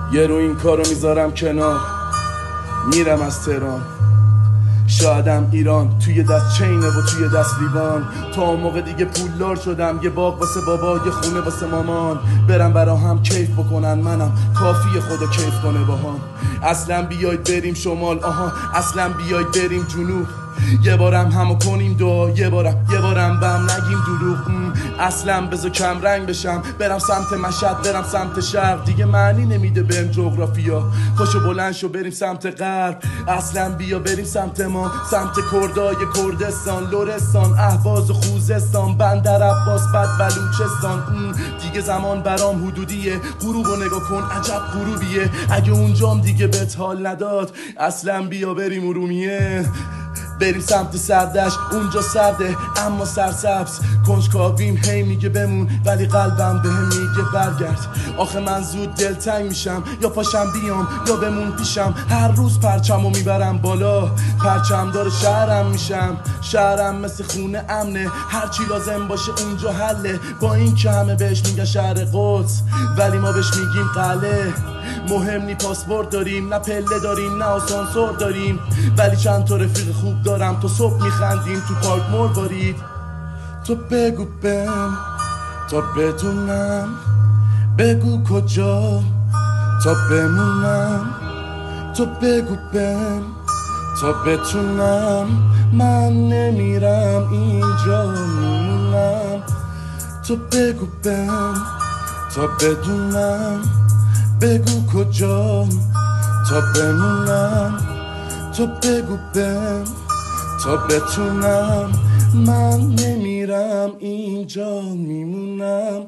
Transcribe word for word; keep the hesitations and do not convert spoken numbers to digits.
یه رو این کارو میذارم کنار، میرم از تهران. شایدم ایران توی دست چینه و توی دست لیوان. تا اون موقع دیگه پولدار شدم، یه باغ واسه بابا، یه خونه واسه مامان. برم برا هم کیف بکنن، منم کافی خدا کیف کنه با هم. اصلا بیاید بریم شمال، آها اصلا بیاید بریم جنوب. یه بارم همو کنیم دو، یه بارم یه بارم بهم نگیم دروغ. اصلا بذار کم رنگ بشم، برم سمت مشهد، برم سمت شرق. دیگه معنی نمیده بریم جغرافیا، پاشو بلند شو بریم سمت غرب. اصلا بیا بریم سمت ما، سمت کردای کردستان، لرستان، اهواز و خوزستان، بندر عباس، بعد بلوچستان. دیگه زمان برام حدودیه، غروبو نگاه کن عجب غروبیه. اگه اونجام دیگه بهت حال نداد، اصلا بیا بریم ارومیه. بریم سمت سردش، اونجا سرده اما سرسبز. کنجکاویم هی میگه بمون، ولی قلبم بهم میگه برگرد. آخه من زود دلتنگ میشم، یا پاشم بیام یا بمون پیشم. هر روز پرچمو میبرم بالا، پرچم داره شهرم میشم. شهرم مثل خونه امنه، هرچی لازم باشه اونجا حله. با این که همه بهش میگن شهر قدس، ولی ما بهش میگیم قلعه. مهم نی پاسپورت داریم، نه پله داریم، نه آسانسور داریم، ولی چند تا رفیق خوب دارم. تا صبح میخندیم تو پارک مروارید. تو بگو بهم تا بدونم، بگو کجا تا بمونم. تو بگو بهم تا بتونم، من نمیرم اینجا میمونم. تو بگو بهم تا بدونم، بگو کجا تا بمونم. تو بگو بهم تا بتونم، من نمیرم اینجا میمونم.